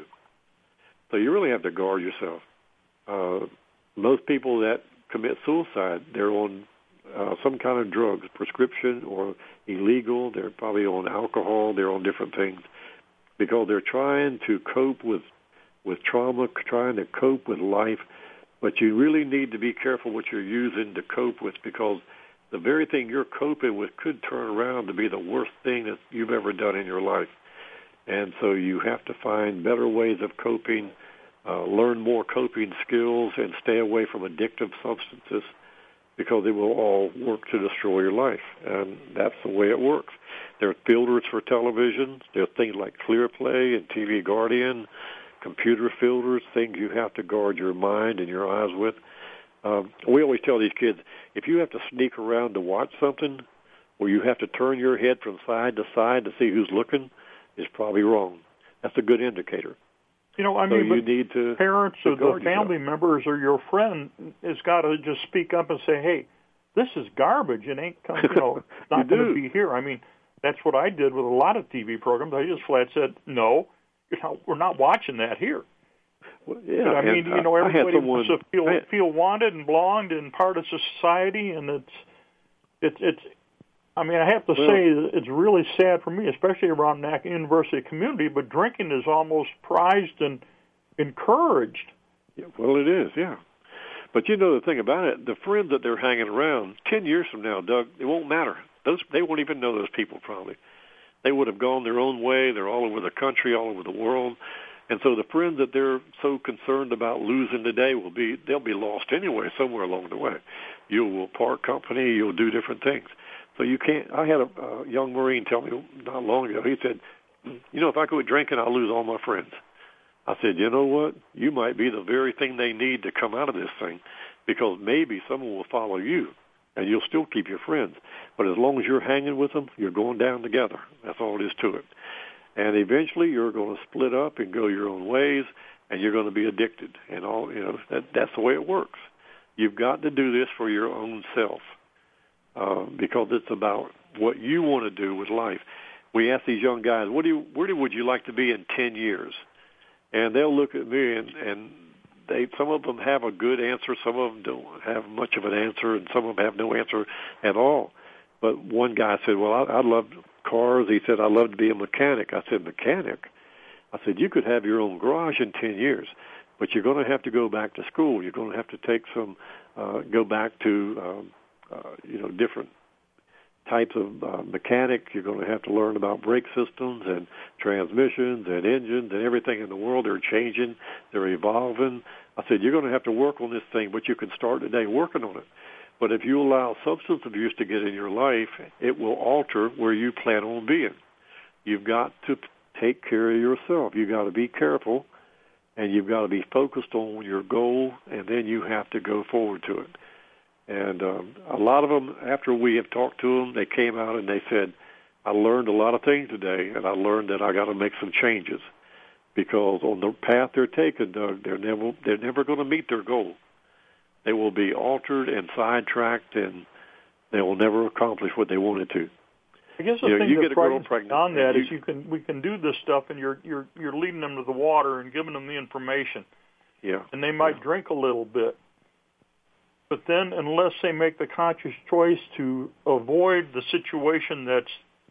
So you really have to guard yourself. Most people that commit suicide, they're on some kind of drugs, prescription or illegal. They're probably on alcohol. They're on different things because they're trying to cope with trauma, trying to cope with life. But you really need to be careful what you're using to cope with, because the very thing you're coping with could turn around to be the worst thing that you've ever done in your life. And so you have to find better ways of coping, learn more coping skills, and stay away from addictive substances, because they will all work to destroy your life. And that's the way it works. There are filters for television. There are things like ClearPlay and TV Guardian, computer filters, things you have to guard your mind and your eyes with. We always tell these kids, if you have to sneak around to watch something, or you have to turn your head from side to side to see who's looking, it's probably wrong. That's a good indicator. You know, I so mean, you need to parents or the family members or your friend has got to just speak up and say, hey, this is garbage. It ain't, it's not going to be here. I mean, that's what I did with a lot of TV programs. I just flat said, no, we're not watching that here. Well, yeah, but, I mean, everybody wants to feel wanted and belonged and part of society, and it's. I mean, I have to say it's really sad for me, especially around that university community. But drinking is almost prized and encouraged. Yeah, well, it is, yeah. But you know the thing about it, the friends that they're hanging around 10 years from now, Doug, it won't matter. They won't even know those people probably. They would have gone their own way. They're all over the country, all over the world. And so the friends that they're so concerned about losing today they'll be lost anyway somewhere along the way. You will part company. You'll do different things. So you can't. I had a young Marine tell me not long ago. He said, if I quit drinking, I'll lose all my friends. I said, you know what? You might be the very thing they need to come out of this thing, because maybe someone will follow you, and you'll still keep your friends. But as long as you're hanging with them, you're going down together. That's all it is to it. And eventually you're going to split up and go your own ways, and you're going to be addicted. And that's the way it works. You've got to do this for your own self, because it's about what you want to do with life. We ask these young guys, where would you like to be in 10 years? And they'll look at me, and some of them have a good answer, some of them don't have much of an answer, and some of them have no answer at all. But one guy said, well, I love cars. He said, I'd love to be a mechanic. I said, mechanic? I said, you could have your own garage in 10 years, but you're going to have to go back to school. You're going to have to take go back to, different types of mechanic. You're going to have to learn about brake systems and transmissions and engines and everything in the world. They're changing. They're evolving. I said, you're going to have to work on this thing, but you can start today working on it. But if you allow substance abuse to get in your life, it will alter where you plan on being. You've got to take care of yourself. You've got to be careful, and you've got to be focused on your goal, and then you have to go forward to it. And a lot of them, after we have talked to them, they came out and they said, I learned a lot of things today, and I learned that I got to make some changes, because on the path they're taking, Doug, they're never going to meet their goal. They will be altered and sidetracked, and they will never accomplish what they wanted to. I guess the thing that frightens on that is we can do this stuff, and you're leading them to the water and giving them the information. Yeah. And they might drink a little bit. But then, unless they make the conscious choice to avoid the situation that's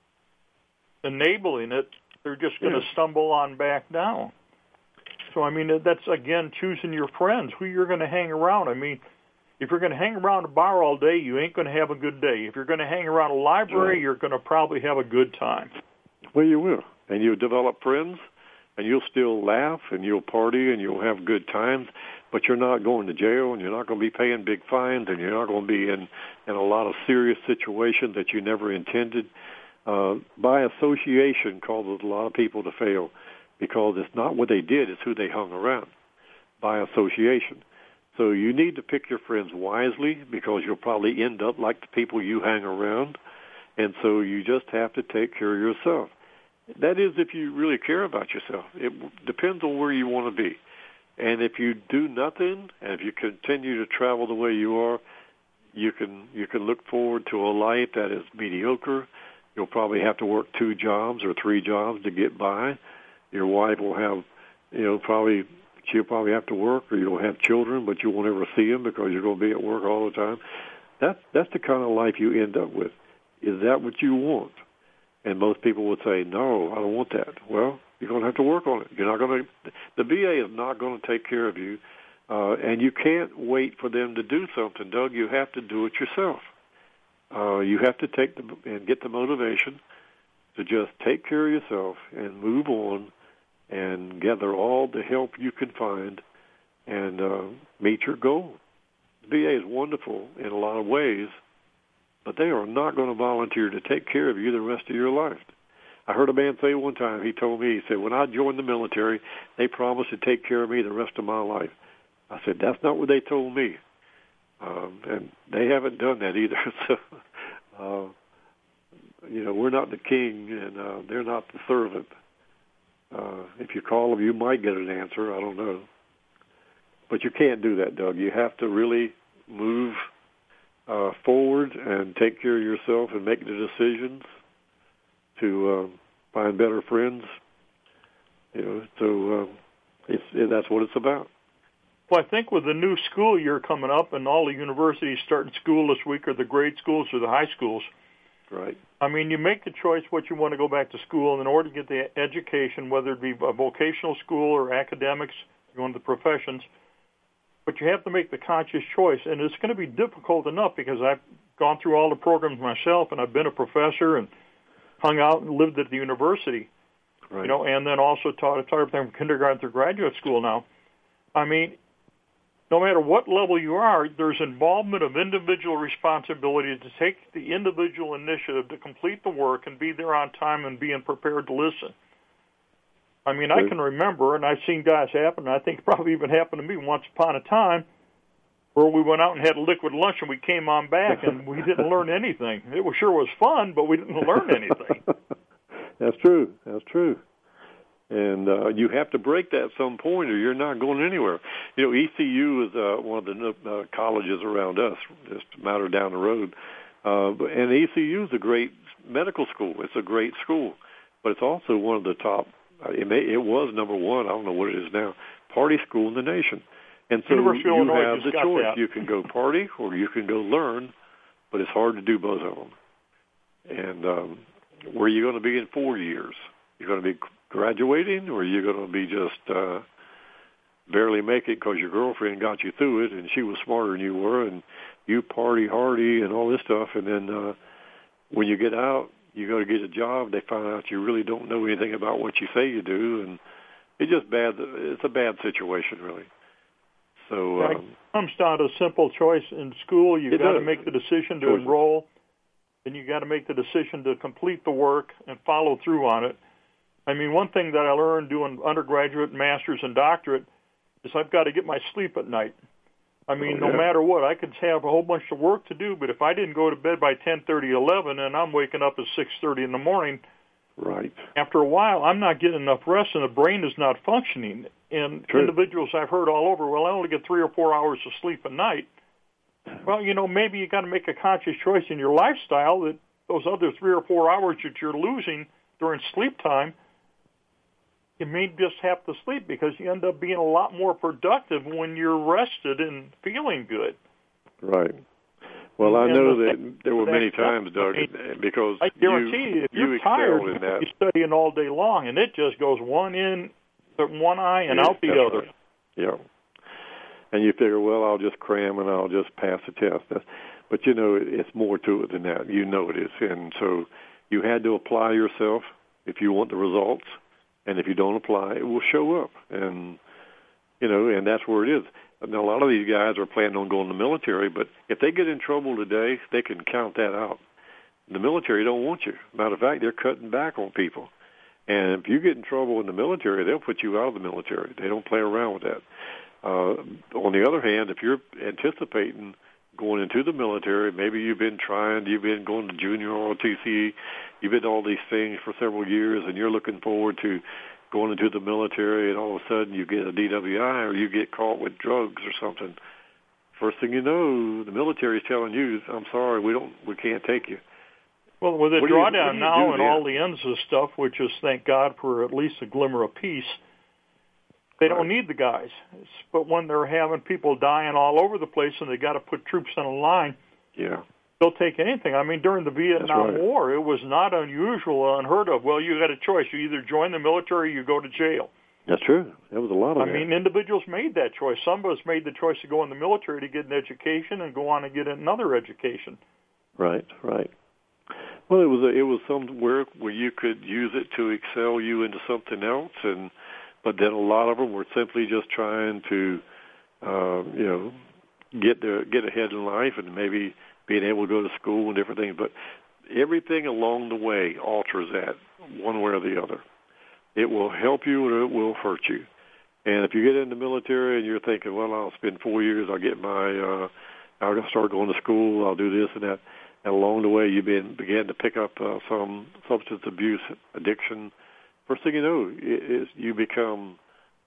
enabling it, they're just going to stumble on back down. So, I mean, that's, again, choosing your friends, who you're going to hang around. I mean, if you're going to hang around a bar all day, you ain't going to have a good day. If you're going to hang around a library, you're going to probably have a good time. Well, you will. And you'll develop friends, and you'll still laugh, and you'll party, and you'll have good times, but you're not going to jail, and you're not going to be paying big fines, and you're not going to be in a lot of serious situations that you never intended. By association causes a lot of people to fail, because it's not what they did, it's who they hung around by association. So you need to pick your friends wisely, because you'll probably end up like the people you hang around, and so you just have to take care of yourself. That is, if you really care about yourself. It depends on where you want to be. And if you do nothing, and if you continue to travel the way you are, you can look forward to a life that is mediocre. You'll probably have to work 2 jobs or 3 jobs to get by. Your wife will have, she'll probably have to work, or you'll have children, but you won't ever see them because you're going to be at work all the time. That's the kind of life you end up with. Is that what you want? And most people would say, no, I don't want that. Well, you're going to have to work on it. You're not going to. The VA is not going to take care of you, and you can't wait for them to do something, Doug. You have to do it yourself. You have to and get the motivation to just take care of yourself and move on and gather all the help you can find and meet your goal. The VA is wonderful in a lot of ways, but they are not going to volunteer to take care of you the rest of your life. I heard a man say one time, he told me, he said, when I joined the military, they promised to take care of me the rest of my life. I said, that's not what they told me. And they haven't done that either. So, we're not the king, and they're not the servant. If you call them, you might get an answer. I don't know. But you can't do that, Doug. You have to really move forward and take care of yourself and make the decisions to find better friends. So that's what it's about. Well, I think with the new school year coming up and all the universities starting school this week, or the grade schools or the high schools, right? I mean, you make the choice what you want to go back to school, and in order to get the education, whether it be a vocational school or academics, going to the professions, but you have to make the conscious choice, and it's going to be difficult enough because I've gone through all the programs myself, and I've been a professor and hung out and lived at the university, right. And then also taught everything from kindergarten through graduate school now. I mean, no matter what level you are, there's involvement of individual responsibility to take the individual initiative to complete the work and be there on time and being prepared to listen. I mean, I can remember, and I've seen guys happen, and I think it probably even happened to me once upon a time, where we went out and had a liquid lunch and we came on back and we didn't learn anything. It sure was fun, but we didn't learn anything. That's true. And you have to break that at some point or you're not going anywhere. ECU is one of the colleges around us, just a matter down the road. And ECU is a great medical school. It's a great school. But it's also one of the top, it was number one, I don't know what it is now, party school in the nation. And so you have the choice. That. You can go party or you can go learn, but it's hard to do both of them. And where are you going to be in 4 years? You're going to be graduating, or you're going to be just barely make it because your girlfriend got you through it and she was smarter than you were and you party hardy and all this stuff, and then when you get out, you go to get a job, they find out you really don't know anything about what you say you do, and it's a bad situation, really. So it comes down to a simple choice in school. You've got to make the decision to enroll, and you've got to make the decision to complete the work and follow through on it. I mean, one thing that I learned doing undergraduate, master's, and doctorate is I've got to get my sleep at night. I mean, no matter what, I could have a whole bunch of work to do, but if I didn't go to bed by 10:30, 11, and I'm waking up at 6:30 in the morning, right? After a while, I'm not getting enough rest, and the brain is not functioning. And individuals I've heard all over, well, I only get 3 or 4 hours of sleep a night. Well, maybe you got to make a conscious choice in your lifestyle that those other 3 or 4 hours that you're losing during sleep time, you may just have to sleep because you end up being a lot more productive when you're rested and feeling good. Right. Well, I know that there were many times, Doug, because I guarantee if you're tired, you're studying all day long, and it just goes one eye and out the other. Right. Yeah. And you figure, well, I'll just cram and I'll just pass the test. But, it's more to it than that. It is. And so you had to apply yourself if you want the results. And if you don't apply, it will show up. And, and that's where it is. Now, a lot of these guys are planning on going to the military, but if they get in trouble today, they can count that out. The military don't want you. Matter of fact, they're cutting back on people. And if you get in trouble in the military, they'll put you out of the military. They don't play around with that. On the other hand, if you're anticipating going into the military, maybe you've been going to junior ROTC, you've been all these things for several years, and you're looking forward to going into the military, and all of a sudden you get a DWI or you get caught with drugs or something. First thing you know, the military is telling you, I'm sorry, we can't take you. Well, with the drawdown now and all the ends of stuff, which is, thank God, for at least a glimmer of peace, they don't need the guys. But when they're having people dying all over the place and they got to put troops on a line, Yeah. They'll take anything. I mean, during the Vietnam War, it was not unusual or unheard of. Well, you got a choice. You either join the military or you go to jail. That's true. There was a lot of I mean, individuals made that choice. Some of us made the choice to go in the military to get an education and go on and get another education. Right, right. Well, it was somewhere where you could use it to excel you into something else, but then a lot of them were simply just trying to, get ahead in life and maybe being able to go to school and different things. But everything along the way alters that one way or the other. It will help you or it will hurt you. And if you get in the military and you're thinking, well, I'll spend 4 years, I'll get I'll start going to school, I'll do this and that. And along the way, you began to pick up some substance abuse addiction. First thing you know, you become,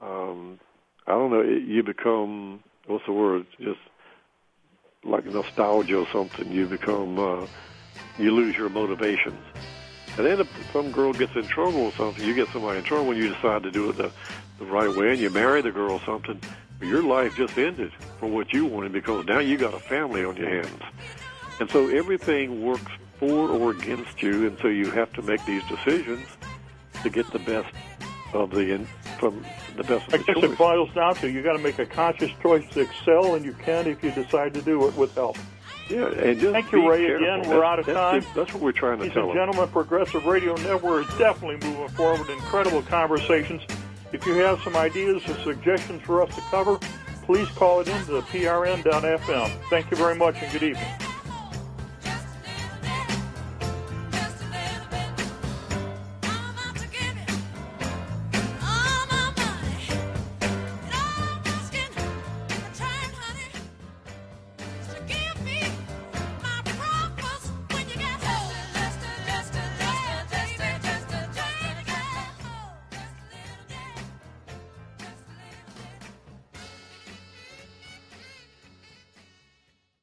you become, what's the word, just like nostalgia or something. You become, you lose your motivations. And then if some girl gets in trouble or something, you get somebody in trouble and you decide to do it the right way and you marry the girl or something, your life just ended for what you wanted because now you got a family on your hands. And so everything works for or against you, and so you have to make these decisions to get the best of the best. I guess it boils down to you got to make a conscious choice to excel, and you can if you decide to do it with help. Yeah, and just thank you, Ray. Careful. Again, we're out of time. That's what we're trying to Ladies tell and them. Gentlemen, Progressive Radio Network is definitely moving forward. Incredible conversations. If you have some ideas or suggestions for us to cover, please call it into the prn.fm. Thank you very much, and good evening.